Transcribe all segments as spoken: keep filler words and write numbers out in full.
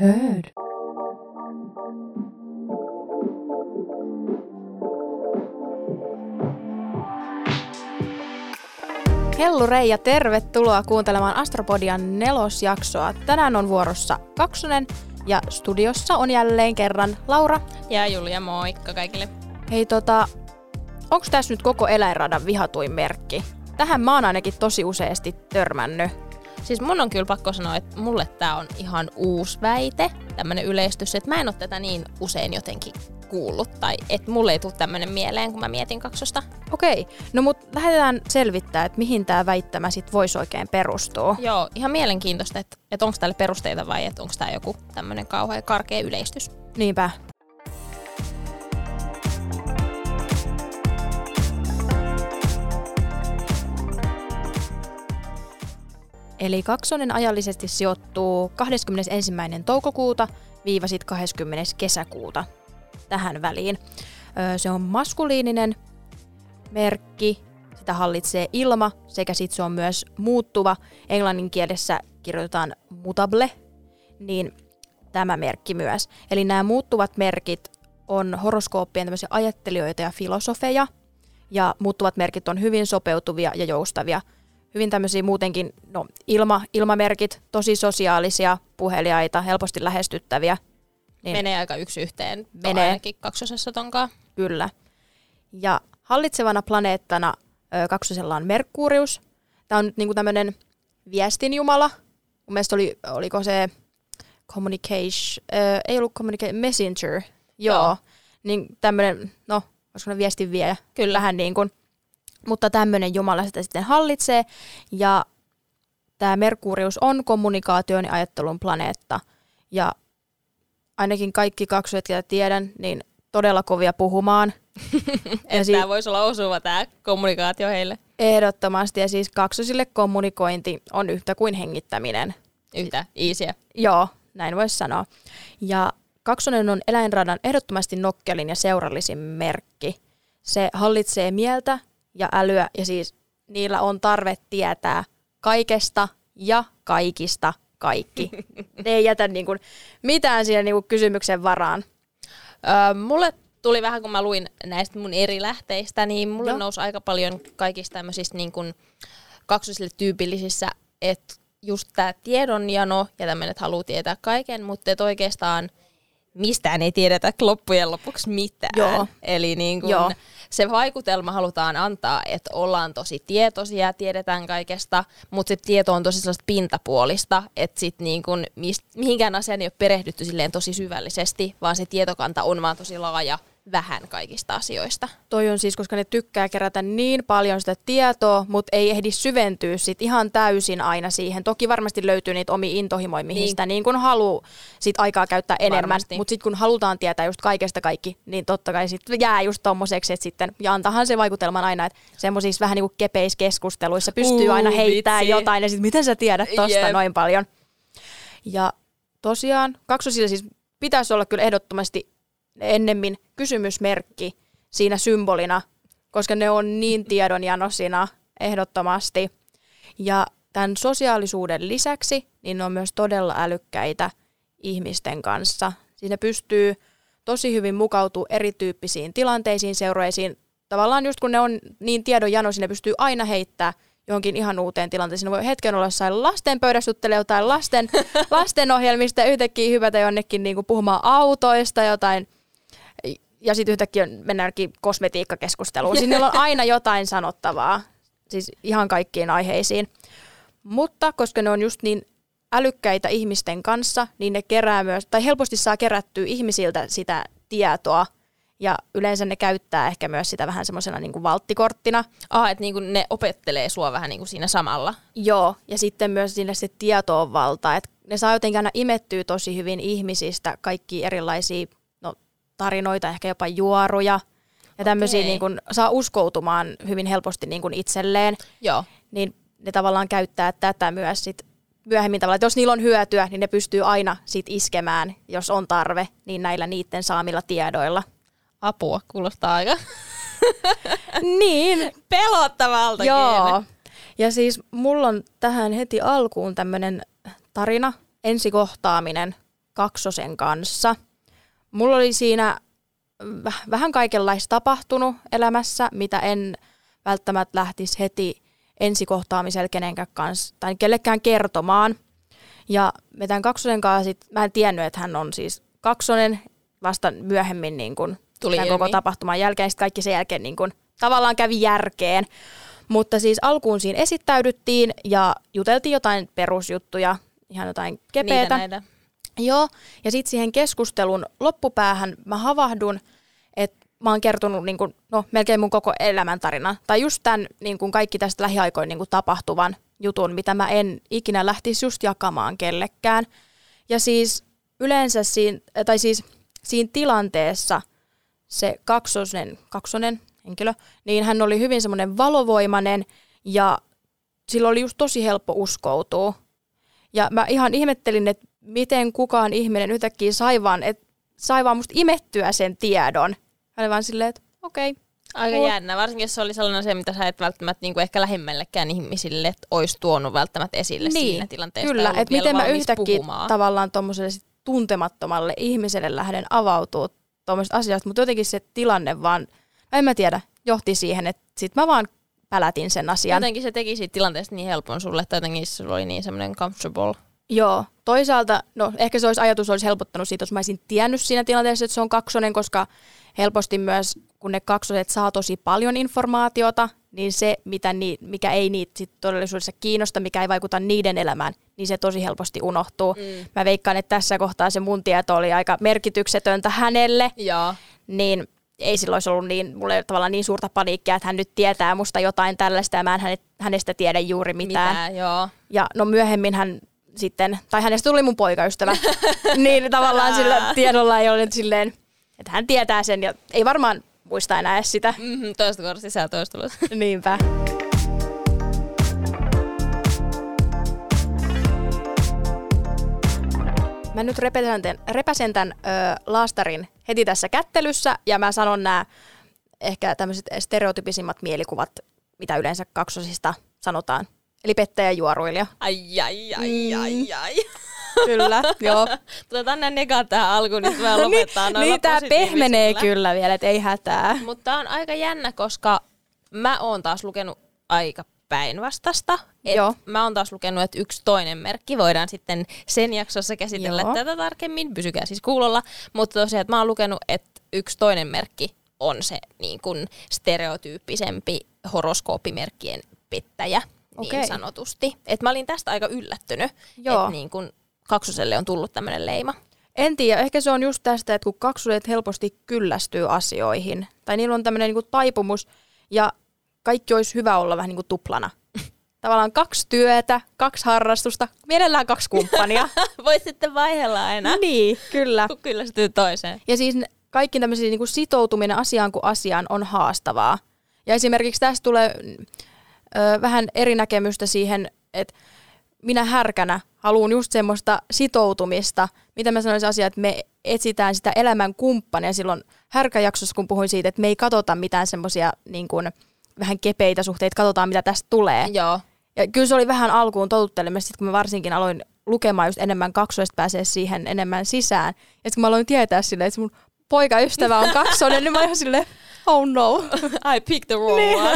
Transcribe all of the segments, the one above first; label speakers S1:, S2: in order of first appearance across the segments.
S1: Heard. Hellurei ja tervetuloa kuuntelemaan Astropodian nelosjaksoa. Tänään on vuorossa Kaksonen ja studiossa on jälleen kerran Laura.
S2: Ja Julia, moikka kaikille.
S1: Hei tota, onko tässä nyt koko eläinradan vihatuin merkki? Tähän mä oon ainakin tosi useasti törmännyt.
S2: Siis mun on kyllä pakko sanoa, että mulle tää on ihan uusi väite, tämmönen yleistys, että mä en oo tätä niin usein jotenkin kuullut, tai että mulle ei tule tämmönen mieleen, kun mä mietin kaksosta.
S1: Okei, no mut lähdetään selvittää, että mihin tää väittämä sit voisi oikein perustua.
S2: Joo, ihan mielenkiintoista, että, että onko tälle perusteita vai että onko tää joku tämmönen kauhean karkea yleistys.
S1: Niinpä. Eli Kaksonen ajallisesti sijoittuu kahdeskymmenesensimmäinen toukokuuta viiva sit kahdeskymmenes kesäkuuta tähän väliin. Se on maskuliininen merkki, sitä hallitsee ilma sekä sit se on myös muuttuva. Englannin kielessä kirjoitetaan mutable, niin tämä merkki myös. Eli nämä muuttuvat merkit on horoskooppien tämmöisiä ajattelijoita ja filosofeja, ja muuttuvat merkit on hyvin sopeutuvia ja joustavia. Hyvin tämmöisiä muutenkin, no ilma, ilmamerkit, tosi sosiaalisia, puheliaita, helposti lähestyttäviä.
S2: Niin menee aika yksi yhteen,
S1: menee
S2: ainakin kaksosessa tonkaan.
S1: Kyllä. Ja hallitsevana planeettana ö, kaksosella on Merkurius. Tämä on nyt niinku tämmöinen viestinjumala. Mun mielestä oli, oliko se communication, ö, ei ollut communication, messenger. Joo. Joo. Niin tämmöinen, no, olisiko ne viestinviejä? Kyllähän niin kuin. Mutta tämmöinen jumala sitä sitten hallitsee, ja tämä Merkurius on kommunikaation ja ajattelun planeetta, ja ainakin kaikki kaksoset, joita tiedän, niin todella kovia puhumaan.
S2: Että si- tämä voisi olla osuva tämä kommunikaatio heille.
S1: Ehdottomasti, ja siis kaksosille kommunikointi on yhtä kuin hengittäminen.
S2: Yhtä easyä.
S1: Joo, näin voisi sanoa. Ja Kaksonen on eläinradan ehdottomasti nokkelin ja seurallisin merkki. Se hallitsee mieltä ja älyä, ja siis niillä on tarve tietää kaikesta ja kaikista kaikki. Ne ei jätä niinku mitään siinä niinku kysymyksen varaan.
S2: Öö, mulle tuli vähän, kun mä luin näistä mun eri lähteistä, niin mulle Joo. nousi aika paljon kaikista tämmöisistä niin kuin kaksosille tyypillisissä, että just tää tiedonjano ja tämmöinen, että haluaa tietää kaiken, mutta et oikeastaan mistään ei tiedetä loppujen lopuksi mitään.
S1: Joo.
S2: Eli niin kun
S1: Joo.
S2: se vaikutelma halutaan antaa, että ollaan tosi tietoisia ja tiedetään kaikesta, mutta se tieto on tosi sellaista pintapuolista, että sit niin kun mist, mihinkään asiaan ei ole perehdytty silleen tosi syvällisesti, vaan se tietokanta on vaan tosi laaja vähän kaikista asioista.
S1: Toi on siis, koska ne tykkää kerätä niin paljon sitä tietoa, mutta ei ehdi syventyä sit ihan täysin aina siihen. Toki varmasti löytyy niitä omia intohimoja, mihin niin. sitä niin kun haluaa sit aikaa käyttää enemmän. Mutta sitten kun halutaan tietää just kaikesta kaikki, niin totta kai sit jää just tommoseksi, että sitten, ja antahan se vaikutelman aina, että semmoisissa vähän niin kuin kepeiskeskusteluissa pystyy uh, aina heittämään vitsi. jotain, ja sitten miten sä tiedät tosta yep. noin paljon. Ja tosiaan, kaksosilla siis pitäisi olla kyllä ehdottomasti ennemmin kysymysmerkki siinä symbolina, koska ne on niin tiedonjanosina ehdottomasti. Ja tämän sosiaalisuuden lisäksi niin ne on myös todella älykkäitä ihmisten kanssa. Siinä pystyy tosi hyvin mukautumaan erityyppisiin tilanteisiin, seureisiin. Tavallaan just kun ne on niin tiedonjanoisia, ne pystyy aina heittämään johonkin ihan uuteen tilanteeseen. Ne voi hetken olla jossain lasten pöydässä juttelee jotain lasten, lastenohjelmista ja yhtäkkiä hypätä jonnekin niinku puhumaan autoista jotain. Ja sitten yhtäkkiä mennäänkin kosmetiikkakeskusteluun. Siis niillä on aina jotain sanottavaa, siis ihan kaikkiin aiheisiin. Mutta koska ne on just niin älykkäitä ihmisten kanssa, niin ne kerää myös, tai helposti saa kerättyä ihmisiltä sitä tietoa. Ja yleensä ne käyttää ehkä myös sitä vähän semmoisena niin kuin valttikorttina.
S2: Ah, että niin ne opettelee sua vähän niin kuin siinä samalla.
S1: Joo, ja sitten myös sinne se tietoon valta. Että ne saa jotenkin aina imettyä tosi hyvin ihmisistä kaikki erilaisia no, tarinoita, ehkä jopa juoruja. Ja tämmöisiä niin kuin, saa uskoutumaan hyvin helposti niin kuin itselleen.
S2: Joo.
S1: Niin ne tavallaan käyttää tätä myös sit myöhemmin tavallaan. Että jos niillä on hyötyä, niin ne pystyy aina sit iskemään, jos on tarve, niin näillä niiden saamilla tiedoilla.
S2: Apua, kuulostaa aika
S1: niin
S2: pelottavalta.
S1: Joo. Ja siis mulla on tähän heti alkuun tämmönen tarina, ensikohtaaminen kaksosen kanssa. Mulla oli siinä vähän kaikenlaista tapahtunut elämässä, mitä en välttämättä lähtisi heti ensikohtaamisella kenenkään kanssa tai kellekään kertomaan. Ja me tämän kaksosen kanssa sit, mä en tiennyt, että hän on siis kaksonen, vasta myöhemmin niin kun
S2: Tuli
S1: tämän
S2: ilmi.
S1: koko tapahtuman jälkeen. Sitten kaikki sen jälkeen niin kun tavallaan kävi järkeen. Mutta siis alkuun siinä esittäydyttiin ja juteltiin jotain perusjuttuja, ihan jotain kepeätä.
S2: Niitä
S1: Joo, ja sitten siihen keskustelun loppupäähän mä havahdun, että mä oon kertonut niin kun, no, melkein mun koko elämäntarina. Tai just tämän niin kun kaikki tästä lähiaikoin niin kun tapahtuvan jutun, mitä mä en ikinä lähtisi just jakamaan kellekään. Ja siis yleensä siinä, tai siis siinä tilanteessa se kaksonen, kaksonen henkilö, niin hän oli hyvin semmoinen valovoimainen ja sillä oli just tosi helppo uskoutua. Ja mä ihan ihmettelin, että miten kukaan ihminen yhtäkkiä sai vaan, et, sai vaan musta imettyä sen tiedon. Hän oli vaan silleen, että okei. Okay,
S2: Aika
S1: cool.
S2: jännä, varsinkin jos se oli sellainen asia, mitä sä et välttämättä niin kuin ehkä lähimmillekään ihmisille, että olisi tuonut välttämättä esille
S1: niin,
S2: siinä tilanteessa.
S1: Kyllä, että miten mä yhtäkkiä
S2: puhumaan.
S1: tavallaan tommoselle tuntemattomalle ihmiselle lähden avautua tuommoisesta asiasta, mutta jotenkin se tilanne vaan, en mä tiedä, johti siihen, että sit mä vaan pälätin sen asian.
S2: Jotenkin se teki siitä tilanteesta niin helpon sulle, että jotenkin sulla oli niin semmoinen comfortable.
S1: Joo, toisaalta, no ehkä se olisi, ajatus olisi helpottanut siitä, jos mä olisin tiennyt siinä tilanteessa, että se on kaksonen, koska helposti myös, kun ne kaksoset saa tosi paljon informaatiota, niin se, mitä ni, mikä ei niitä sit todellisuudessa kiinnosta, mikä ei vaikuta niiden elämään, niin se tosi helposti unohtuu. Mm. Mä veikkaan, että tässä kohtaa se mun tieto oli aika merkityksetöntä hänelle,
S2: Joo.
S1: niin ei silloin olisi ollut niin, mulle tavallaan niin suurta paniikkia, että hän nyt tietää musta jotain tällaista ja mä en hänestä tiedä juuri mitään.
S2: Mitään, joo.
S1: Ja no myöhemmin hän sitten, tai hänestä tuli mun poikaystävä, niin tavallaan sillä tiedolla ei ole silleen, että hän tietää sen ja ei varmaan muista enää edes sitä.
S2: Mm-hmm, toista kortti sä toista tullut.
S1: Niinpä. Mä nyt repäsen tämän, repäsen tämän ö, laastarin heti tässä kättelyssä ja mä sanon nämä ehkä tämmöiset stereotypisimmat mielikuvat, mitä yleensä kaksosista sanotaan. Eli pettäjä juoruilija.
S2: Ai, ai, ai, ai, ai.
S1: Kyllä, joo.
S2: Otetaan nämä negat tähän alkuun, niin mä lopettaa
S1: niin,
S2: noilla
S1: niin tää pehmenee
S2: positiivisilla.
S1: kyllä vielä, et ei hätää.
S2: Mutta tää on aika jännä, koska mä oon taas lukenut aika päinvastasta.
S1: Joo.
S2: Mä oon taas lukenut, että yksi toinen merkki, voidaan sitten sen jaksossa käsitellä
S1: Joo.
S2: tätä tarkemmin, pysykää siis kuulolla. Mutta tosiaan, että mä oon lukenut, että yksi toinen merkki on se niin kuin stereotyyppisempi horoskooppimerkkien pettäjä, niin
S1: Okei.
S2: sanotusti. Et mä olin tästä aika yllättynyt,
S1: Joo.
S2: että niin kuin kaksoselle on tullut tämmöinen leima.
S1: En tiedä, ehkä se on just tästä, että kun kaksoset helposti kyllästyy asioihin, tai niillä on tämmöinen niinku taipumus, ja kaikki olisi hyvä olla vähän niin kuin tuplana. Tavallaan kaksi työtä, kaksi harrastusta, mielellään kaksi kumppania.
S2: Voit sitten vaihella aina,
S1: Niin, kyllä.
S2: kun kyllästyy toiseen.
S1: Ja siis kaikki tämmöisiä niin kuin sitoutuminen asiaan kuin asiaan on haastavaa. Ja esimerkiksi tästä tulee ö, vähän eri näkemystä siihen, että minä härkänä haluan just semmoista sitoutumista, mitä mä sanoisin asiaa, että me etsitään sitä elämän kumppania. Silloin härkäjaksossa, kun puhuin siitä, että me ei katsota mitään semmoisia niin kuin vähän kepeitä suhteita, katsotaan mitä tästä tulee.
S2: Joo.
S1: Ja kyllä se oli vähän alkuun totuttelemassa, sit kun mä varsinkin aloin lukemaan just enemmän kaksoista, pääsee siihen enemmän sisään. Ja sitten kun mä aloin tietää silleen, että mun poikaystävä on kaksonen, niin mä olin silleen, oh no.
S2: I picked the wrong one.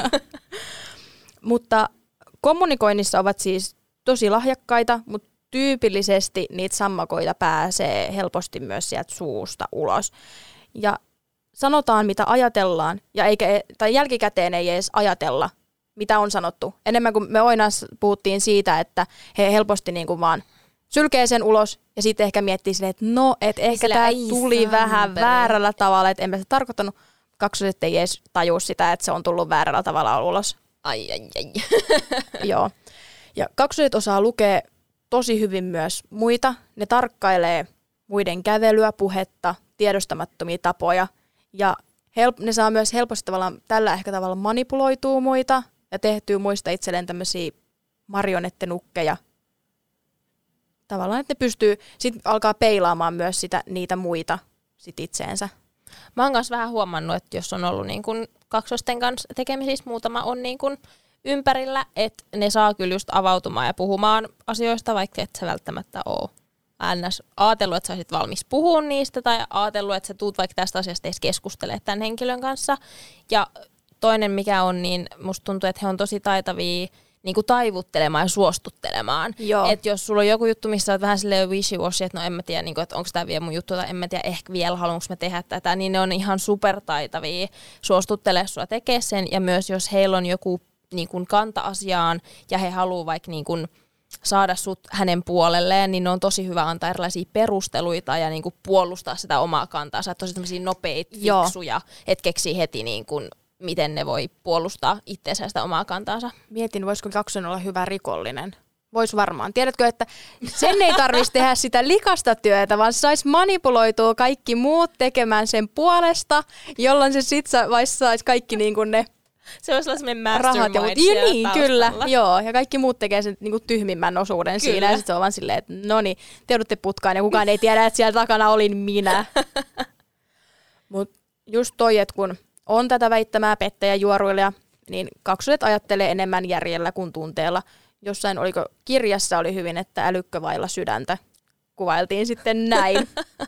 S1: Mutta kommunikoinnissa ovat siis tosi lahjakkaita, mutta tyypillisesti niitä sammakoita pääsee helposti myös sieltä suusta ulos. Ja sanotaan, mitä ajatellaan, ja eikä, tai jälkikäteen ei edes ajatella, mitä on sanottu. Enemmän kuin me Oinas puhuttiin siitä, että he helposti niin kuin vaan sylkee sen ulos, ja sitten ehkä miettii silleen, että no, että ehkä
S2: Sillä
S1: tämä
S2: ei
S1: tuli
S2: samperi.
S1: vähän väärällä tavalla, että en mä sitä tarkoittanut. Kaksoset ei edes tajua sitä, että se on tullut väärällä tavalla ulos.
S2: Ai, ai, ai.
S1: Joo. Ja kaksoset osaa lukea tosi hyvin myös muita. Ne tarkkailee muiden kävelyä, puhetta, tiedostamattomia tapoja. Ja help- ne saa myös helposti tavallaan tällä ehkä tavalla manipuloitua muita ja tehtyä muista itselleen tämmöisiä marionettenukkeja. Tavallaan, että ne pystyy, sitten alkaa peilaamaan myös sitä, niitä muita sit itseensä.
S2: Mä oon kanssa vähän huomannut, että jos on ollut niin kun kaksosten kanssa tekemisissä, muutama on niin kun ympärillä, että ne saa kyllä just avautumaan ja puhumaan asioista, vaikka et sä välttämättä ole ns. Ajatellut, että sä olisit valmis puhumaan niistä tai ajatellut, että sä tuut vaikka tästä asiasta edes keskustelemaan tämän henkilön kanssa. Ja toinen mikä on, niin musta tuntuu, että he on tosi taitavia niin kuin taivuttelemaan ja suostuttelemaan. Että jos sulla on joku juttu, missä olet vähän silleen wishy-washy, että no en mä tiedä, niin kuin, että onko tämä vielä mun juttu tai en mä tiedä, ehkä vielä haluanko mä tehdä tätä, niin ne on ihan supertaitavia suostuttelemaan sua tekemään sen. Ja myös jos heillä on joku niin kuin kanta asiaan ja he haluaa vaikka niin kuin saada sut hänen puolelleen, niin ne on tosi hyvä antaa erilaisia perusteluita ja niin kuin puolustaa sitä omaa kantaa. Sä oot tosi tämmöisiä nopeita, fiksuja, et keksii heti niin kuin miten ne voi puolustaa itseensä sitä omaa kantaansa.
S1: Mietin, voisiko kaksonen olla hyvä rikollinen. Vois varmaan. Tiedätkö, että sen ei tarvitsisi tehdä sitä likasta työtä, vaan saisi manipuloitua kaikki muut tekemään sen puolesta, jolloin se sitten saisi kaikki niin kuin ne
S2: se olisi semmoinen
S1: rahat ja, ja niin, kyllä, joo. Ja kaikki muut tekee sen niin kuin tyhmimmän osuuden kyllä. siinä. Ja sitten se on vaan silleen, että no niin, te joudutte putkaan ja kukaan ei tiedä, että siellä takana olin minä. Mutta just toi, että kun on tätä väittämää pettäjäjuoruilija, niin kaksoset ajattelee enemmän järjellä kuin tunteella. Jossain oliko kirjassa oli hyvin, että älykkö vailla sydäntä. Kuvailtiin sitten näin.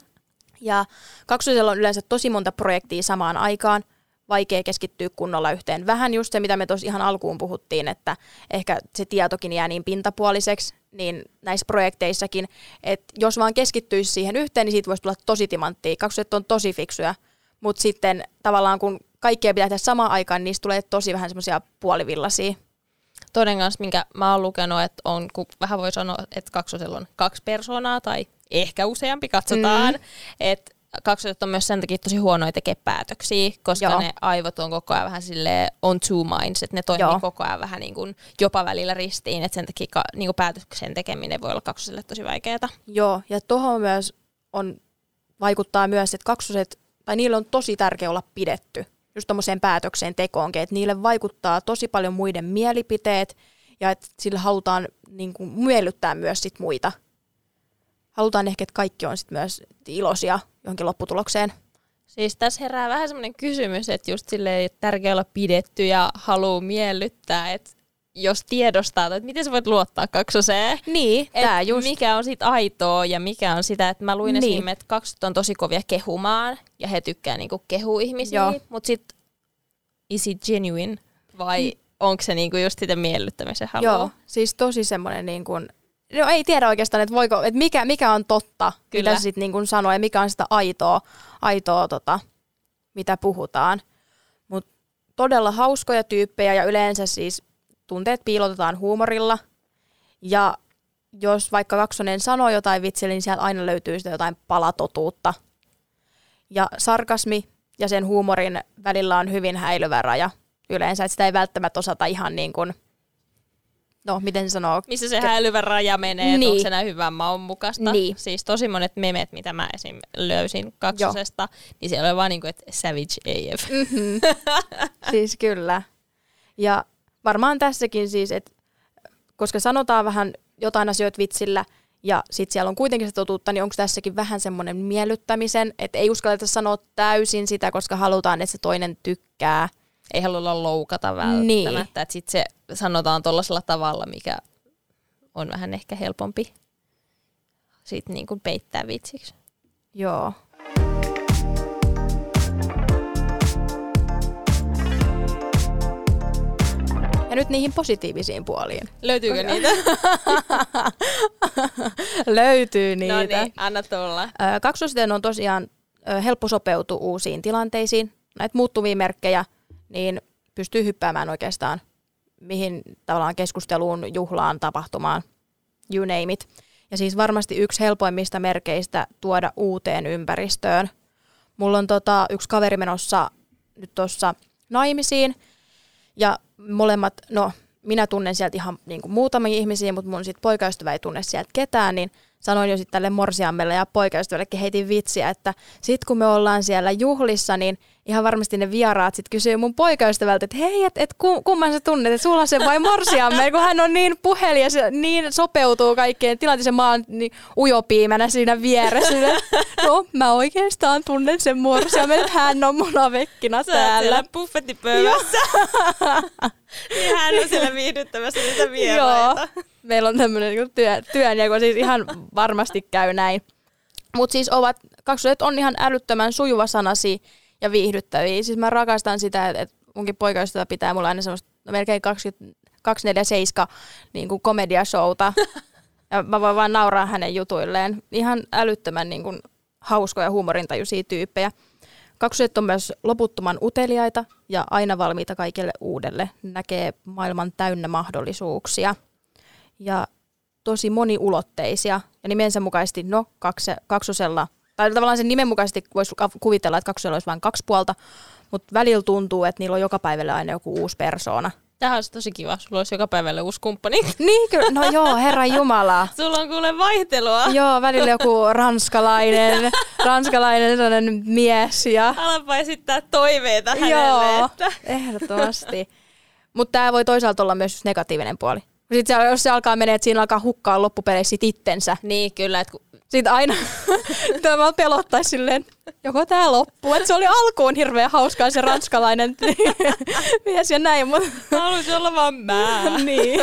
S1: Ja kaksosella on yleensä tosi monta projektia samaan aikaan. Vaikea keskittyä kunnolla yhteen. Vähän just se, mitä me tuossa ihan alkuun puhuttiin, että ehkä se tietokin jää niin pintapuoliseksi, niin näissä projekteissakin, että jos vaan keskittyisi siihen yhteen, niin siitä voisi tulla tosi timanttia. Kaksoset on tosi fiksuja, mutta sitten tavallaan kun kaikkea pitää tehdä samaan aikaan, niin niistä tulee tosi vähän semmoisia puolivillaisia.
S2: Toden kanssa, minkä mä oon lukenut, että on, kun vähän voi sanoa, että kaksosella on kaksi persoonaa tai ehkä useampi, katsotaan, mm. että kaksoset on myös sen takia tosi huonoja tekee päätöksiä, koska Joo. ne aivot on koko ajan vähän silleen on two minds, että ne toimii Joo. koko ajan vähän niin kuin jopa välillä ristiin, että sen takia niin kuin päätöksen tekeminen voi olla kaksoselle tosi vaikeaa.
S1: Joo, ja tuohon myös on, vaikuttaa myös, että kaksoset, tai niillä on tosi tärkeää olla pidetty just tommoseen päätökseen tekoonkin, että niille vaikuttaa tosi paljon muiden mielipiteet, ja että sillä halutaan niin kuin miellyttää myös sit muita. Halutaan ehkä, että kaikki on sit myös iloisia johonkin lopputulokseen.
S2: Siis tässä herää vähän semmoinen kysymys, että just silleen tärkeää olla pidetty ja haluaa miellyttää, että jos tiedostaa, että miten sä voit luottaa kaksoseen.
S1: Niin, tää just.
S2: Mikä on sit aitoa ja mikä on sitä, että mä luin niin. esimerkiksi, että kaksoset on tosi kovia kehumaan ja he tykkää niinku kehua ihmisiä, mutta sit is it genuine vai mm. onko se niinku just sitä miellyttämisen halua?
S1: Joo, siis tosi semmoinen niin kuin no ei tiedä oikeastaan, että, voiko, että mikä, mikä on totta, Kyllä. mitä se sitten niin sanoo, ja mikä on sitä aitoa, aitoa tota, mitä puhutaan. Mutta todella hauskoja tyyppejä, ja yleensä siis tunteet piilotetaan huumorilla. Ja jos vaikka kaksonen sanoo jotain vitsiä, niin sieltä aina löytyy sitä jotain palatotuutta. Ja sarkasmi ja sen huumorin välillä on hyvin häilyvä raja yleensä, että sitä ei välttämättä osata ihan niin kuin no, miten se sanoo?
S2: Missä se häilyvä raja menee, niin. Onko se näin hyvän maun mukaista?
S1: Niin.
S2: Siis tosi monet memet, mitä mä esim. Löysin kaksosesta, Joo. niin siellä oli vaan niin kuin, että savage A F.
S1: Mm-hmm. Siis kyllä. Ja varmaan tässäkin siis, että koska sanotaan vähän jotain asioita vitsillä, ja sitten siellä on kuitenkin se totuutta, niin onko tässäkin vähän semmoinen miellyttämisen, että ei uskalleta sanoa täysin sitä, koska halutaan, että se toinen tykkää.
S2: Ei halulla loukata välttämättä, niin. Että sitten se sanotaan tuollaisella tavalla, mikä on vähän ehkä helpompi sitten niin kuin peittää vitsiksi.
S1: Joo. Ja nyt niihin positiivisiin puoliin.
S2: Löytyykö niitä?
S1: Löytyy niitä.
S2: No niin, anna tulla.
S1: Kaksositen on tosiaan helppo sopeutua uusiin tilanteisiin. Näitä muuttuvia merkkejä, niin pystyy hyppäämään oikeastaan mihin tavallaan keskusteluun, juhlaan, tapahtumaan, you name it. Ja siis varmasti yksi helpoimmista merkeistä tuoda uuteen ympäristöön. Mulla on tota, yksi kaveri menossa nyt tuossa naimisiin, ja molemmat, no minä tunnen sieltä ihan niin kuin muutamia ihmisiä, mutta mun sit poikaystävä ei tunne sieltä ketään, niin sanoin jo sitten tälle morsiammelle ja poikaystävällekin heitin vitsiä, että sit kun me ollaan siellä juhlissa, niin ihan varmasti ne vieraat sit kysyy mun poikaystävältä, että hei, että et, kumman sä tunnet, että sulla on se vai morsiamme, kun hän on niin puhelias ja niin sopeutuu kaikkeen tilanteeseen, mä oon niin ujopiimänä siinä vieressä. No, mä oikeastaan tunnen sen morsiamme, että hän on mun avekkina täällä.
S2: Sä oot siellä buffettipöydässä. Niin hän on siellä viihdyttämässä niitä vieraita.
S1: Joo. meillä on tämmöinen niinku työ, työnjako, siis ihan varmasti käy näin. Mutta siis ovat, kaksoset on ihan älyttömän sujuvasanasi ja viihdyttäviä. Siis mä rakastan sitä, että et munkin poikaystävä pitää mulla aina semmoista no melkein kaksikymmentäneljä seitsemän niin kuin komediashowta. Ja mä voin vaan nauraa hänen jutuilleen. Ihan älyttömän niin kuin hauskoja huumorintajuisia tyyppejä. Kaksoset on myös loputtoman uteliaita ja aina valmiita kaikille uudelle. Näkee maailman täynnä mahdollisuuksia. Ja tosi moniulotteisia. Ja nimensä mukaisesti, no kakse, kaksosella, tai tavallaan sen nimen mukaisesti voisi kuvitella, että kaksosella olisi vain kaksi puolta, mutta välillä tuntuu, että niillä on joka päivälle aina joku uusi persoona.
S2: Tähän olisi tosi kiva, sulla olisi joka päivälle uusi kumppani.
S1: Niin kyllä, no joo, herra jumala.
S2: Sulla on kuule vaihtelua.
S1: Joo, välillä joku ranskalainen, ranskalainen sellainen mies. Ja
S2: alapa esittää toiveita hänelle.
S1: Joo,
S2: että
S1: ehdottomasti. Mutta tämä voi toisaalta olla myös negatiivinen puoli. Sitten se, jos se alkaa menee, että siinä alkaa hukkaa loppupeleissä sit itsensä.
S2: Niin, kyllä. Että kun
S1: sitten aina tämä pelottaisi silleen, joko tämä loppuu. Että se oli alkuun hirveän hauskaa se ranskalainen mies ja näin. Mutta
S2: haluaisin olla vaan mä.
S1: Niin.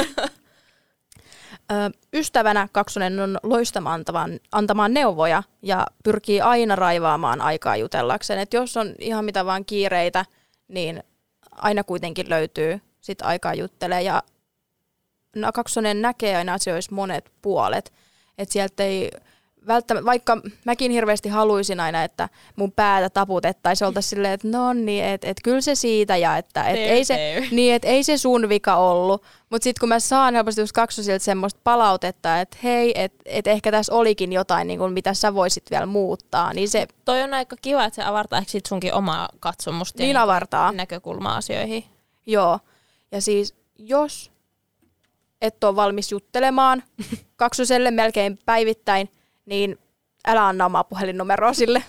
S1: Ö, ystävänä kaksonen on loistamaan antamaan, antamaan neuvoja ja pyrkii aina raivaamaan aikaa jutellakseen. Et jos on ihan mitä vaan kiireitä, niin aina kuitenkin löytyy sit aikaa juttelee. Ja kaksonen näkee aina asioissa monet puolet. Että sieltä ei välttämättä, vaikka mäkin hirveästi haluaisin aina, että mun päätä taputettaisiin, oltaisiin silleen, että no niin, että et kyllä se siitä ja että et ei, se, niin, et ei se sun vika ollut. Mutta sitten kun mä saan helposti just kaksosilta semmoista palautetta, että hei, että et ehkä tässä olikin jotain, niin kun, mitä sä voisit vielä muuttaa, niin se
S2: toi on aika kiva, että se avartaa ehkä sit sunkin omaa katsomusta
S1: niin
S2: ja
S1: avartaa.
S2: näkökulmaa asioihin.
S1: Joo, ja siis jos et ole valmis juttelemaan kaksoselle melkein päivittäin, niin älä anna omaa puhelinnumeroa sille.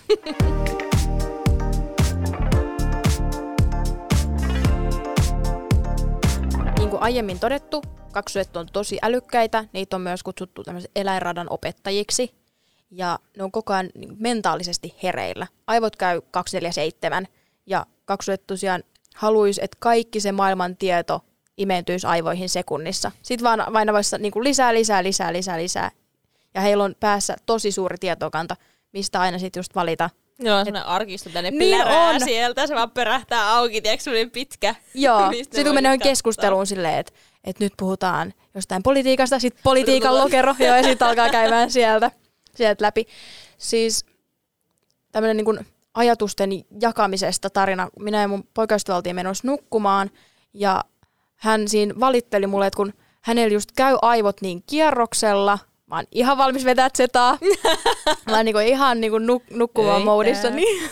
S1: Niin kuin aiemmin todettu, kaksoset on tosi älykkäitä. Niitä on myös kutsuttu eläinradan opettajiksi. Ja ne on koko ajan mentaalisesti hereillä. Aivot käy kaksikymmentäneljä seitsemän. Ja kaksoset tosiaan haluaisi, että kaikki se maailman tieto imeytyisi aivoihin sekunnissa. Sitten vaan aina voisi niin kuin lisää, lisää, lisää, lisää, lisää. Ja heillä on päässä tosi suuri tietokanta, mistä aina sitten just valita.
S2: Joo, on sellainen arkisto tänne
S1: niin
S2: plärää
S1: on.
S2: Sieltä, se vaan pörähtää auki, tiedätkö, sellainen pitkä.
S1: Joo, sitten kun menee keskusteluun silleen, että, että nyt puhutaan jostain politiikasta, sitten politiikan lokero, joo, ja sitten alkaa käymään sieltä, sieltä läpi. Siis tämmöinen niin kuin ajatusten jakamisesta tarina. Minä ja mun poikaystävä oltiin menossa nukkumaan, ja hän siinä valitteli mulle, että kun hänellä just käy aivot niin kierroksella, mä oon ihan valmis vetää zetaa. Mä oon niinku ihan niinku nuk- nukkuvaan moodissa. Niin.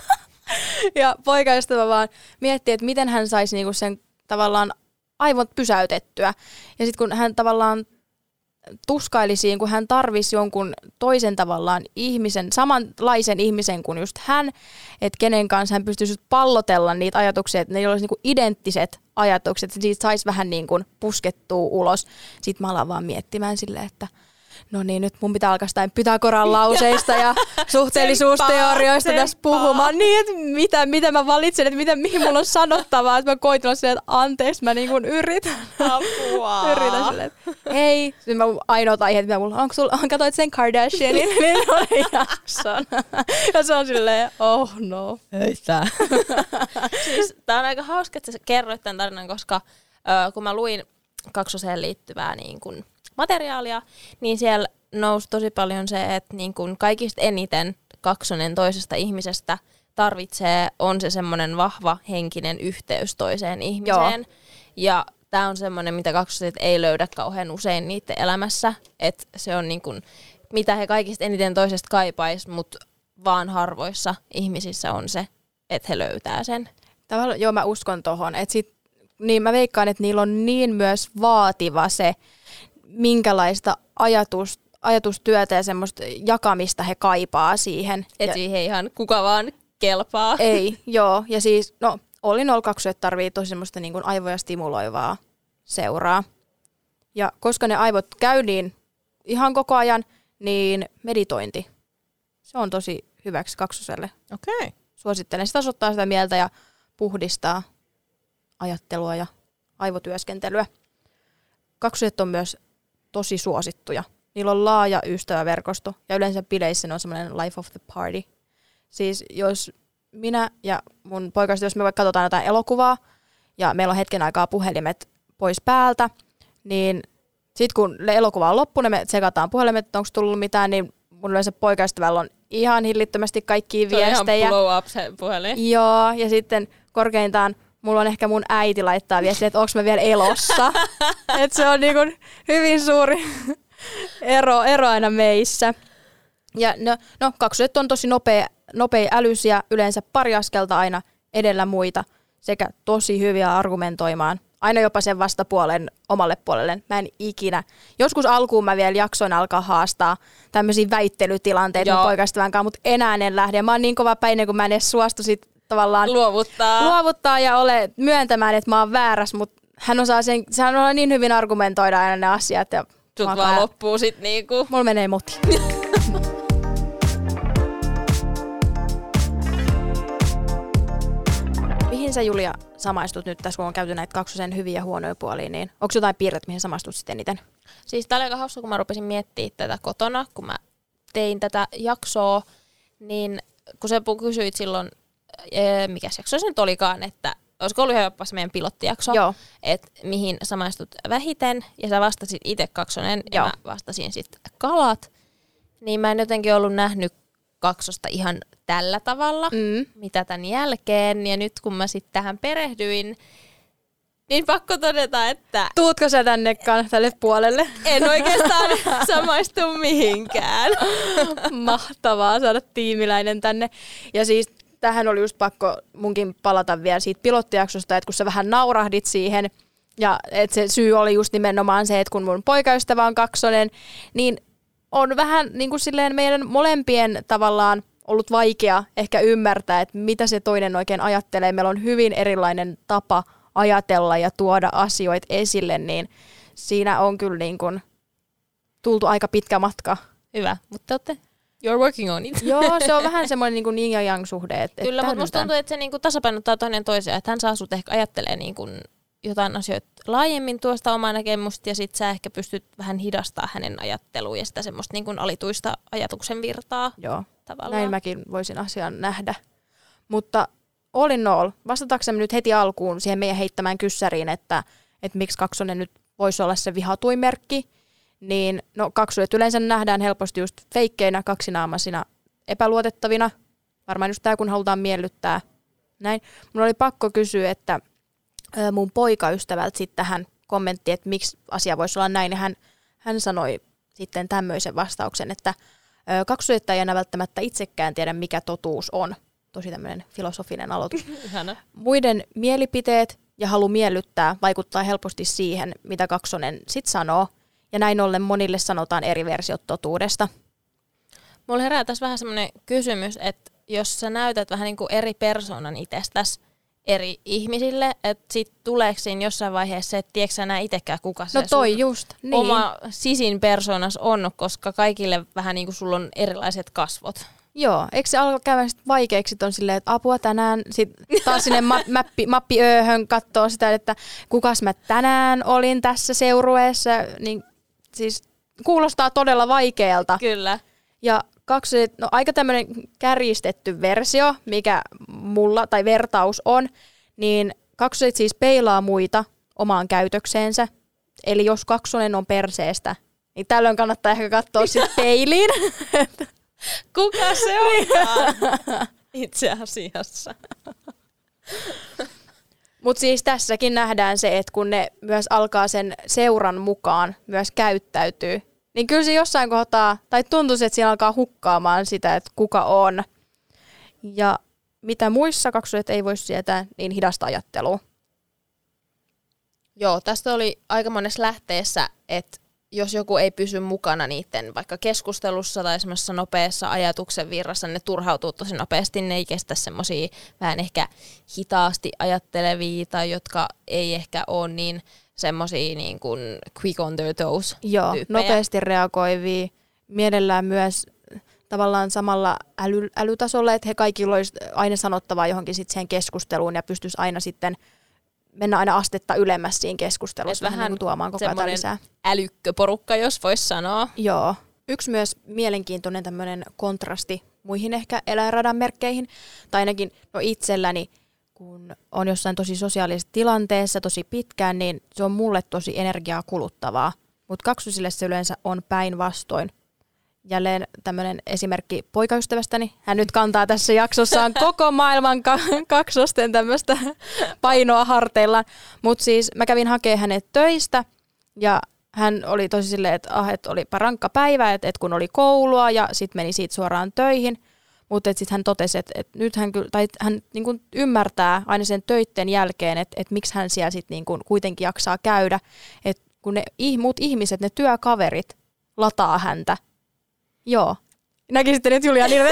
S1: Ja poikaystävä vaan miettii, että miten hän saisi niinku sen tavallaan aivot pysäytettyä. Ja sitten kun hän tavallaan tuskaili siinä, kun hän tarvisi jonkun toisen tavallaan ihmisen, samanlaisen ihmisen kuin just hän, että kenen kanssa hän pystyisi just pallotella niitä ajatuksia, että ne olisi niinku identtiset ajatukset, että siitä saisi vähän niin kuin puskettua ulos. Sitten mä alan vaan miettimään silleen, että no niin, nyt mun pitää alkaa jostain Pythagoran lauseista ja suhteellisuusteorioista tässä puhumaan. Niin, että mitä, mitä mä valitsen, että mitä, mihin mulla on sanottavaa. Että mä koitin silleen, että anteeksi, mä niin kuin yritän.
S2: Apua.
S1: Yritän silleen, että hei. Sitten mä ainoat aiheet, mitä mulla on, sulla, katsoit sen Kardashianin, niin oli jakson. Ja se on silleen, oh no.
S2: Ei tää. Siis tää on aika hauska, että sä kerroit tämän tarinan, koska ö, kun mä luin kaksoseen liittyvää niin kun materiaalia, niin siellä nousi tosi paljon se, että niin kun kaikista eniten kaksonen toisesta ihmisestä tarvitsee, on se semmoinen vahva henkinen yhteys toiseen ihmiseen. Joo. Ja tämä on semmoinen, mitä kaksoset ei löydä kauhean usein niiden elämässä, että se on niin kun, mitä he kaikista eniten toisesta kaipais, mutta vaan harvoissa ihmisissä on se, että he löytää sen.
S1: Tavallaan, joo, mä uskon tohon. Et sit, niin mä veikkaan, että niillä on niin myös vaativa se, minkälaista ajatus, ajatustyötä ja semmoista jakamista he kaipaa siihen.
S2: Että siihen ihan kuka vaan kelpaa.
S1: Ei, joo. Ja siis, no, all in all kaksoset tarvii tosi semmoista niin kuin aivoja stimuloivaa seuraa. Ja koska ne aivot käy niin ihan koko ajan, niin meditointi, se on tosi hyväksi kaksoselle.
S2: Okei. Okay.
S1: Suosittelen. Se tasoittaa sitä mieltä ja puhdistaa ajattelua ja aivotyöskentelyä. Kaksoset on myös tosi suosittuja. Niillä on laaja ystäväverkosto ja yleensä bileissä ne on semmoinen life of the party. Siis jos minä ja mun poikaiset, jos me vaikka katsotaan jotain elokuvaa ja meillä on hetken aikaa puhelimet pois päältä, niin sitten kun elokuva on loppu, niin me tsekataan puhelimet, että onko tullut mitään, niin mun yleensä poikaystävällä on ihan hillittömästi kaikkia viestejä.
S2: Se on ihan blow up se puhelin.
S1: Joo, ja sitten korkeintaan mulla on ehkä mun äiti laittaa viestiä, että onko mä vielä elossa. Että se on niin kuin hyvin suuri ero, ero aina meissä. Ja no, no kaksoset on tosi nopea, nopea älysiä, yleensä pari askelta aina edellä muita, sekä tosi hyviä argumentoimaan. Aina jopa sen vastapuolen omalle puolelle. Mä en ikinä. Joskus alkuun mä vielä jaksoin alkaa haastaa tämmöisiä väittelytilanteita mun poikaystävän kanssa, mutta enää en lähde. Mä oon niin kova päinen, kun mä en edes suostu sit tavallaan
S2: luovuttaa.
S1: luovuttaa ja ole myöntämään, että mä oon väärässä, mutta hän osaa sen, sehän on niin hyvin argumentoida aina ne asiat. Ja
S2: sut vaan kää... loppuu sit niinku.
S1: Mulla menee moti. Mihin sä, Julia, samaistut nyt tässä, kun on käyty näitä kaksosen hyviä ja huonoja puolia, niin onko jotain piirret, mihin samaistut sitten eniten?
S2: Siis tää oli aika hauska, kun mä rupesin miettimään tätä kotona, kun mä tein tätä jaksoa, niin kun sä kysyit silloin, mikäs jakso se nyt olikaan, että olisiko ollut ihan jopa se meidän pilottijakso, että mihin samaistut vähiten, ja sä vastasit itse kaksonen, ja mä vastasin sitten kalat, niin mä en jotenkin ollut nähnyt kaksosta ihan tällä tavalla, mm. mitä tämän jälkeen, ja nyt kun mä sitten tähän perehdyin, niin pakko todeta, että...
S1: Tuutko sä tänne tälle puolelle?
S2: En oikeastaan samaistu mihinkään.
S1: Mahtavaa saada tiimiläinen tänne. Ja siis tähän oli just pakko munkin palata vielä siitä pilottijaksosta, että kun sä vähän naurahdit siihen, ja että se syy oli just nimenomaan se, että kun mun poikaystävä on kaksonen, niin on vähän niin kuin silleen meidän molempien tavallaan ollut vaikea ehkä ymmärtää, että mitä se toinen oikein ajattelee. Meillä on hyvin erilainen tapa ajatella ja tuoda asioita esille, niin siinä on kyllä niin kuin tultu aika pitkä matka.
S2: Hyvä, mutta olette, you're working on it.
S1: Joo, se on vähän semmoinen niin kuin yin ja yang suhde. Että,
S2: kyllä, mutta musta tuntuu, että se niin kuin tasapainottaa toinen toisiaan, että hän saa sut ehkä ajattelee niin kuin jotain asioita laajemmin tuosta omaa näkemystä, ja sit sä ehkä pystyt vähän hidastaa hänen ajattelua ja sitä semmoista niin kuin alituista ajatuksen virtaa.
S1: Joo,
S2: tavallaan.
S1: Näin mäkin voisin asian nähdä. Mutta all in all, vastataksemme nyt heti alkuun siihen meidän heittämään kyssäriin, että, että miksi kaksonen nyt voisi olla se vihatuin merkki, niin no kaksoset yleensä nähdään helposti just feikkeinä, kaksinaamaisina, epäluotettavina. Varmaan just tämä, kun halutaan miellyttää. Näin. Mun oli pakko kysyä, että mun poikaystävältä sitten tähän kommentti, että miksi asia voisi olla näin, ja hän, hän sanoi sitten tämmöisen vastauksen, että kaksoset ei enää välttämättä itsekään tiedä, mikä totuus on. Tosi tämmöinen filosofinen aloitus. Muiden mielipiteet ja halu miellyttää vaikuttaa helposti siihen, mitä kaksonen sitten sanoo, ja näin ollen monille sanotaan eri versiot totuudesta.
S2: Mulla herää tässä vähän semmoinen kysymys, että jos sä näytät vähän niin kuin eri persoonan itsestäsi eri ihmisille, että sit tuleeko siinä jossain vaiheessa se, että tiedätkö sä enää itsekään, kuka se
S1: no toi just, niin.
S2: oma sisin persoonas on, koska kaikille vähän niin kuin sulla on erilaiset kasvot.
S1: Joo, eikö se alkaa käydä sit vaikeaksi, on silleen, että apua tänään, sitten taas sinne ma- mappi, mappiööhön katsoo sitä, että kukas mä tänään olin tässä seurueessa, niin siis kuulostaa todella vaikealta.
S2: Kyllä.
S1: Ja kaksi, no aika tämmöinen kärjistetty versio, mikä mulla, tai vertaus on, niin kaksoset siis peilaa muita omaan käytökseensä. Eli jos kaksonen on perseestä, niin tällöin kannattaa ehkä katsoa sitten peiliin.
S2: Kuka se onkaan itse asiassa?
S1: Mutta siis tässäkin nähdään se, että kun ne myös alkaa sen seuran mukaan myös käyttäytyy, niin kyllä se jossain kohtaa, tai tuntuu, että siinä alkaa hukkaamaan sitä, että kuka on. Ja mitä muissa kaksoset ei voi sietää, niin hidasta ajattelua.
S2: Joo, tästä oli aika monessa lähteessä, että jos joku ei pysy mukana niiden vaikka keskustelussa tai semmoisessa nopeassa ajatuksen virrassa, ne turhautuu tosi nopeasti, ne ei kestä semmoisia vähän ehkä hitaasti ajattelevia tai jotka ei ehkä ole niin semmoisia niin kuin quick on their toes
S1: Joo,
S2: tyyppejä.
S1: Nopeasti reagoivia, mielellään myös tavallaan samalla äly, älytasolla, että he kaikilla olisi aina sanottavaa johonkin sit siihen keskusteluun ja pystyisi aina sitten mennä aina astetta ylemmäs siinä keskustelussa,
S2: vähän
S1: vähän niin tuomaan koko ajan lisää.
S2: Älykköporukka, jos voisi sanoa.
S1: Joo. Yksi myös mielenkiintoinen tämmöinen kontrasti muihin ehkä eläinradan merkkeihin, tai ainakin no itselläni, kun on jossain tosi sosiaalisessa tilanteessa tosi pitkään, niin se on mulle tosi energiaa kuluttavaa. Mutta kaksosille se yleensä on päinvastoin. Jälleen tämmöinen esimerkki poikaystävästäni. Hän nyt kantaa tässä jaksossaan koko maailman ka- kaksosten tämmöistä painoa harteillaan. Mutta siis mä kävin hakemaan hänet töistä ja hän oli tosi silleen, että ah, et olipa rankka päivä, että et kun oli koulua ja sitten meni siitä suoraan töihin. Mutta sitten hän totesi, että et nyt hän, kyllä, tai hän niinku ymmärtää aina sen töitten jälkeen, että et miksi hän siellä sitten niinku kuitenkin jaksaa käydä. Että kun ne muut ihmiset, ne työkaverit lataa häntä. Joo. Näkisitte nyt Julia niin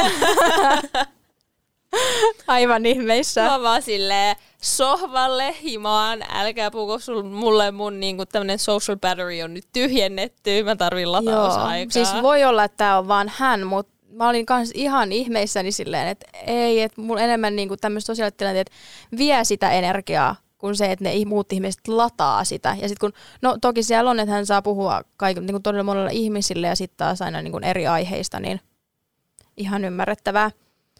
S1: aivan ihmeissä.
S2: Mä vaan silleen sohvalle himaan, älkää puhuko sul, mulle mun niinku tämmönen social battery on nyt tyhjennetty, mä tarvin latausaikaa.
S1: Siis voi olla, että tää on vaan hän, mutta mä olin kans ihan ihmeissäni silleen, että ei, että mulla enemmän niinku tämmöiset sosiaaliset tilanteet vie sitä energiaa, kuin se, että ne muut ihmiset lataa sitä. Ja sitten kun, no toki siellä on, että hän saa puhua kaikille, niin kuin todella monella ihmisille ja sitten taas aina niin kuin eri aiheista, niin ihan ymmärrettävää.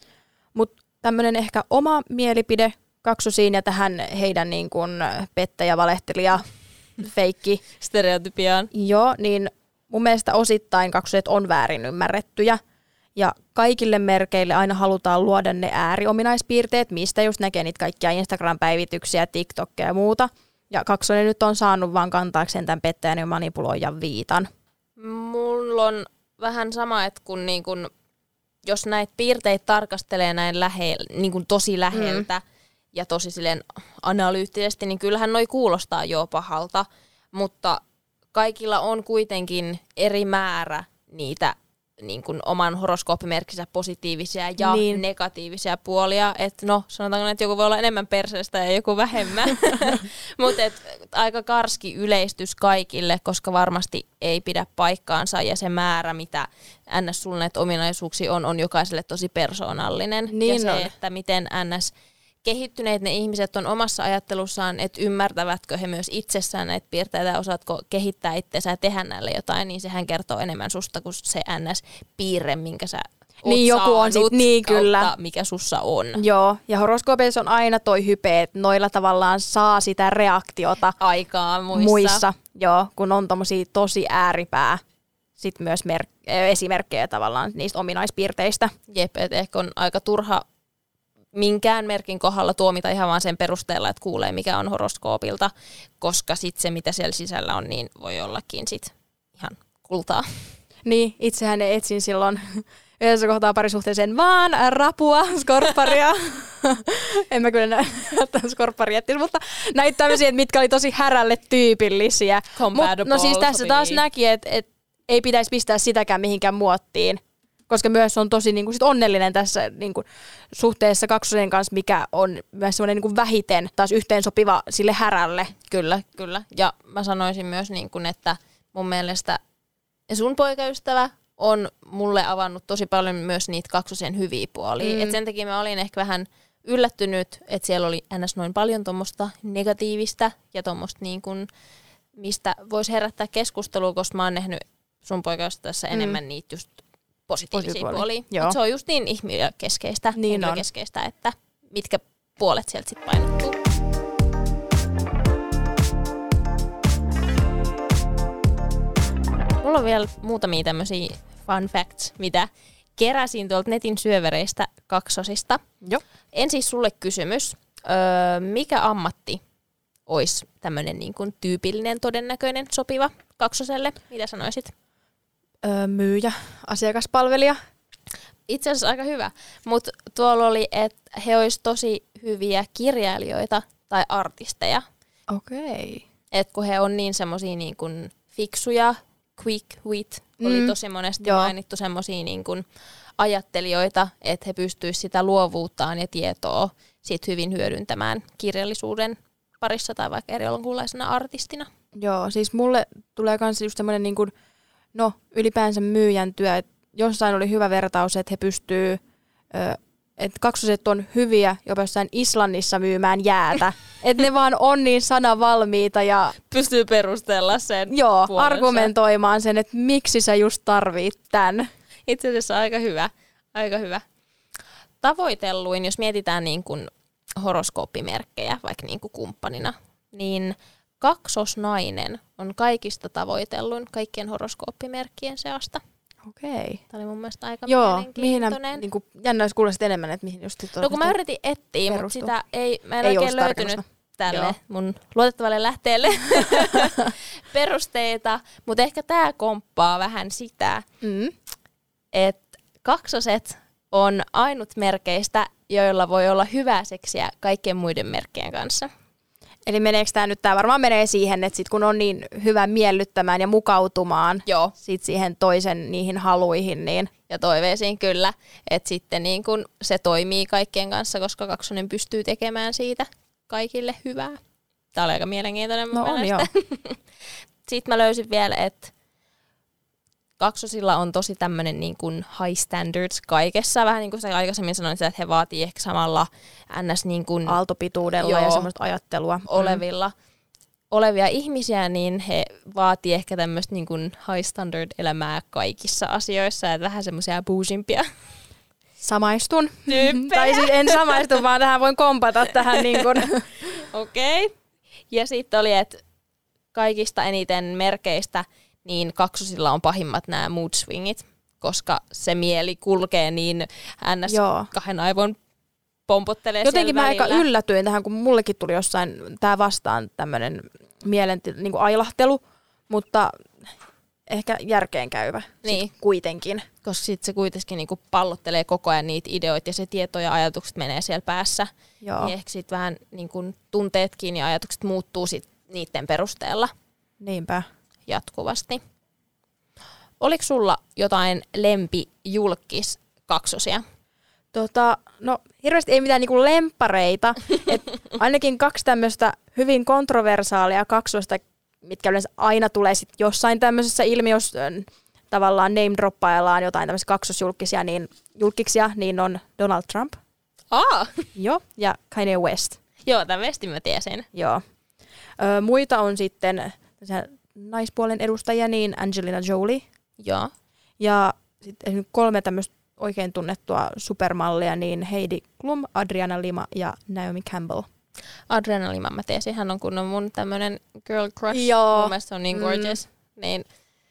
S1: Mutta tämmöinen ehkä oma mielipide kaksosiin ja tähän heidän niin kuin pettäjä, valehtelija, feikki
S2: stereotypiaan.
S1: Joo, niin mun mielestä osittain kaksoset on väärin ymmärrettyjä. Ja kaikille merkeille aina halutaan luoda ne ääriominaispiirteet, mistä just näkee niitä kaikkia Instagram-päivityksiä, TikTokkeja ja muuta. Ja kaksonen nyt on saanut vaan kantaakseen tämän pettäjän ja manipuloijan viitan.
S2: Mulla on vähän sama, että kun, niin kun jos näitä piirteitä tarkastelee näin lähellä, niin kun tosi läheltä mm. ja tosi silleen analyyttisesti, niin kyllähän noi kuulostaa jo pahalta. Mutta kaikilla on kuitenkin eri määrä niitä niin kuin oman horoskooppimerkkinsä positiivisia ja niin. negatiivisia puolia. Että no, sanotaanko, että joku voi olla enemmän perseestä ja joku vähemmän. Mutta aika karski yleistys kaikille, koska varmasti ei pidä paikkaansa ja se määrä, mitä ns. Sulla näitä ominaisuuksia on, on jokaiselle tosi persoonallinen.
S1: Niin
S2: ja se,
S1: on.
S2: että miten ns. Kehittyneet ne ihmiset on omassa ajattelussaan, että ymmärtävätkö he myös itsessään näitä piirteitä, osaatko kehittää itseänsä ja tehdä näille jotain, niin sehän kertoo enemmän susta kuin se ns-piirre, minkä sä oot
S1: niin joku on sit, niin kyllä.
S2: mikä sussa on.
S1: Joo, ja horoskoopeissa on aina toi hype, että noilla tavallaan saa sitä reaktiota
S2: aikaa muissa.
S1: muissa joo, kun on tommosia tosi ääripää sit myös mer- esimerkkejä tavallaan niistä ominaispiirteistä.
S2: Jep, et ehkä on aika turha minkään merkin kohdalla tuomita ihan vaan sen perusteella, että kuulee mikä on horoskoopilta, koska sitten se mitä siellä sisällä on, niin voi ollakin sit ihan kultaa.
S1: Niin, itsehän etsin silloin yhdessä kohtaa parisuhteeseen vaan rapua, skorpparia. En mä kyllä näyttää skorpparia, mutta näitä tämmöisiä, mitkä oli tosi härälle tyypillisiä. Mut, no siis tässä taas näki, että et ei pitäisi pistää sitäkään mihinkään muottiin. Koska myös on tosi niin kuin, sit onnellinen tässä niin kuin, suhteessa kaksosen kanssa, mikä on myös semmoinen niin kuin vähiten taas yhteensopiva sille härälle.
S2: Kyllä, kyllä. Ja mä sanoisin myös, niin kuin, että mun mielestä sun poikaystävä on mulle avannut tosi paljon myös niitä kaksosen hyviä puolia. Mm. Et sen takia mä olin ehkä vähän yllättynyt, että siellä oli ns. Noin paljon tuommoista negatiivista ja tuommoista, niin kuin, mistä voisi herättää keskustelua, koska mä oon nähnyt sun poikaystävässä mm. enemmän niitä just positiivisia puolia. Mutta se on just niin ihmiökeskeistä, niin keskeistä, että mitkä puolet sieltä sitten painottuu. Mulla on vielä muutamia tämmöisiä fun facts, mitä keräsin tuolta netin syövereistä kaksosista.
S1: Jo.
S2: Ensin sulle kysymys. Öö, mikä ammatti olisi tämmöinen niin kuin tyypillinen, todennäköinen, sopiva kaksoselle? Mitä sanoisit?
S1: Öö, myyjä, asiakaspalvelija.
S2: Itse asiassa aika hyvä, mutta tuolla oli, että he olisivat tosi hyviä kirjailijoita tai artisteja.
S1: Okei. Okay.
S2: Että kun he on niin semmosia niin kuin fiksuja, quick wit, mm. oli tosi monesti Joo. mainittu semmosia niin kuin ajattelijoita, että he pystyisivät sitä luovuuttaan ja tietoa sit hyvin hyödyntämään kirjallisuuden parissa tai vaikka erilaisena artistina.
S1: Joo, siis mulle tulee myös just semmoinen niin kuin no ylipäänsä myyjän työ, että jossain oli hyvä vertaus, että he pystyy ö, että kaksoset on hyviä jopa jossain Islannissa myymään jäätä. Että ne vaan on niin sanavalmiita ja
S2: pystyy perustella sen
S1: joo,
S2: puolensa.
S1: Argumentoimaan sen, että miksi sä just tarvit tän.
S2: Itse asiassa aika hyvä. Aika hyvä. Tavoitelluin, jos mietitään niin kuin horoskooppimerkkejä vaikka niin kuin kumppanina, niin kaksosnainen on kaikista tavoitelluin kaikkien horoskooppimerkkien seasta.
S1: Okei.
S2: Tämä oli mun mielestä aika
S1: joo,
S2: mielenkiintoinen.
S1: Mihin niin kuin, jännä jos kuulisit enemmän, että mihin just
S2: No kun mä yritin etsiä, mutta sitä ei, mä en
S1: ei
S2: oikein löytynyt tälle joo. mun luotettavalle lähteelle perusteita, mutta ehkä tää komppaa vähän sitä, mm. että kaksoset on ainut merkeistä, joilla voi olla hyvää seksiä kaikkien muiden merkkien kanssa.
S1: Eli meneekö tämä nyt, tämä varmaan menee siihen, että sit kun on niin hyvä miellyttämään ja mukautumaan
S2: joo.
S1: Sit siihen toisen niihin haluihin. Niin.
S2: Ja toiveisiin kyllä, että sitten niin kun se toimii kaikkien kanssa, koska kaksonen pystyy tekemään siitä kaikille hyvää. Tämä oli aika mielenkiintoinen mun
S1: no on, joo.
S2: Sitten mä löysin vielä, että kaksosilla on tosi tämmöinen niin kuin high standards kaikessa. Vähän niin kuin sä aikaisemmin sanoin sitä, että he vaatii ehkä samalla ns. Niin kuin
S1: aaltopituudella joo, ja semmoista ajattelua
S2: olevilla, mm. olevia ihmisiä, niin he vaatii ehkä tämmöistä niin kuin high standard elämää kaikissa asioissa ja vähän semmoisia bougimpia.
S1: Samaistun. Tai siis en samaistu, vaan tähän voin kompata tähän niin kuin.
S2: Okei. Okay. Ja sitten oli, että kaikista eniten merkeistä niin kaksosilla on pahimmat nämä mood swingit, koska se mieli kulkee niin ns. Joo. Kahden aivon pompottelee
S1: jotenkin
S2: siellä
S1: mä
S2: välillä.
S1: aika yllätyin tähän, kun mullekin tuli jossain tää vastaan tämmönen mielen niin kuin ailahtelu, mutta ehkä järkeenkäyvä
S2: niin.
S1: kuitenkin.
S2: Koska sitten se kuitenkin niinku pallottelee koko ajan niitä ideoita ja se tieto ja ajatukset menee siellä päässä.
S1: Joo.
S2: Niin ehkä sitten vähän niinku tunteetkin ja ajatukset muuttuu sit niiden perusteella.
S1: Niinpä.
S2: Jatkuvasti. Oliko sulla jotain lempijulkis kaksosia?
S1: Tota, no hirveästi ei mitään niinku lemppareita. Et ainakin kaksi tämmöistä hyvin kontroversaalia kaksosta, mitkä yleensä aina tulee sit jossain tämmöisessä ilmiössä tavallaan name-droppaillaan jotain tämmöisiä kaksosjulkisia, niin, julkiksia, niin on Donald Trump.
S2: Aa!
S1: Joo, ja Kanye West.
S2: Joo, tämän Westin mä tiesin.
S1: Joo. Ö, muita on sitten naispuolen edustajia, niin Angelina Jolie.
S2: Joo.
S1: Ja sitten kolme tämmöistä oikein tunnettua supermallia, niin Heidi Klum, Adriana Lima ja Naomi Campbell.
S2: Adriana Lima mä tiesin, hän on kunnon mun tämmönen girl crush.
S1: Joo.
S2: Mun mielestä on niin gorgeous. Mm. Niin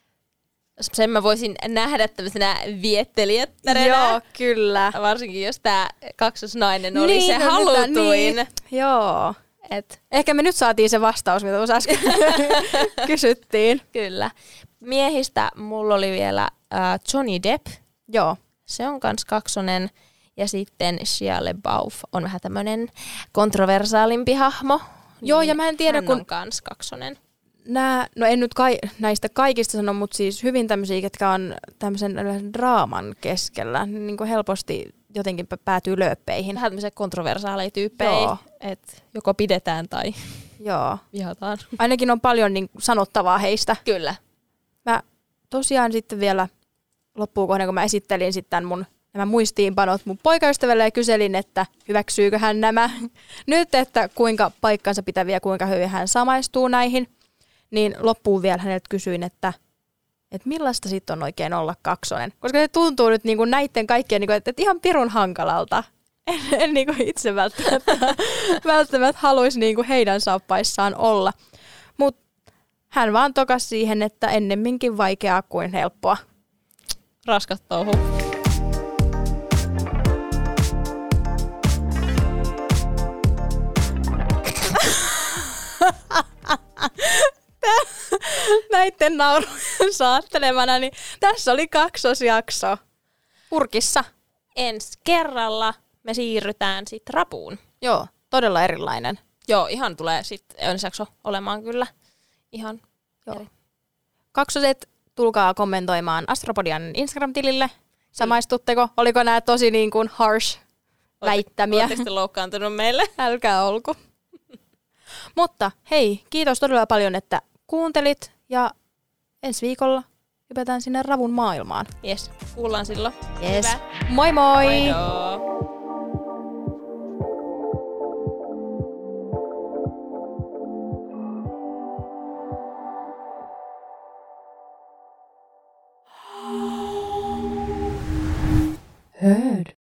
S2: sen mä voisin nähdä tämmöisenä viettelijättäränä.
S1: Joo, kyllä.
S2: Varsinkin jos tää kaksosnainen oli
S1: niin,
S2: se
S1: no,
S2: halutuin.
S1: Niin. Joo. Et. Ehkä me nyt saatiin se vastaus, mitä tuossa äsken kysyttiin.
S2: Kyllä. Miehistä mulla oli vielä äh, Johnny Depp.
S1: Joo.
S2: Se on kans kaksonen. Ja sitten Shia LaBeouf on vähän tämmönen kontroversaalimpi hahmo.
S1: Joo,
S2: niin
S1: ja mä en tiedä,
S2: hän
S1: kun
S2: on kans kaksonen.
S1: Nää, no en nyt kai, näistä kaikista sano, mutta siis hyvin tämmöisiä, ketkä on tämmöisen draaman keskellä, niin kuin helposti jotenkin päätyy lööppeihin.
S2: Vähän tämmöisiä kontroversaaleja tyyppejä, että joko pidetään tai
S1: joo.
S2: vihataan.
S1: Ainakin on paljon niin sanottavaa heistä.
S2: Kyllä.
S1: Mä tosiaan sitten vielä loppuun kohden, kun mä esittelin sitten mun nämä muistiinpanot mun poikaystävälle ja kyselin, että hyväksyykö hän nämä nyt, että kuinka paikkansa pitäviä, kuinka hyvin hän samaistuu näihin. Niin loppuun vielä häneltä kysyin, että, että millaista sitten on oikein olla kaksonen. Koska se tuntuu nyt niin kuin näiden kaikkien, niin kuin, että, että ihan pirun hankalalta. En, en niin kuin itse välttämättä, välttämättä haluaisi niin kuin heidän saappaissaan olla. Mutta hän vaan tokas siihen, että ennemminkin vaikeaa kuin helppoa.
S2: Raskas touhu.
S1: Näitten naurun saattelemana, niin tässä oli kaksosjakso purkissa.
S2: Ensi kerralla me siirrytään sitten rapuun.
S1: Joo, todella erilainen.
S2: Joo, ihan tulee sitten ensi jakso olemaan kyllä ihan
S1: joo.
S2: eri.
S1: Kaksoset, tulkaa kommentoimaan Astropodian Instagram-tilille. Samaistutteko? Oliko nämä tosi niin kuin harsh väittämiä?
S2: Oletteko te loukkaantunut meille?
S1: Älkää olko. Mutta hei, kiitos todella paljon, että kuuntelit ja ensi viikolla hypätään sinne ravun maailmaan.
S2: Jes, kuullaan silloin.
S1: Yes.
S2: Hyvä.
S1: Moi moi!
S2: Moido.
S1: Heard.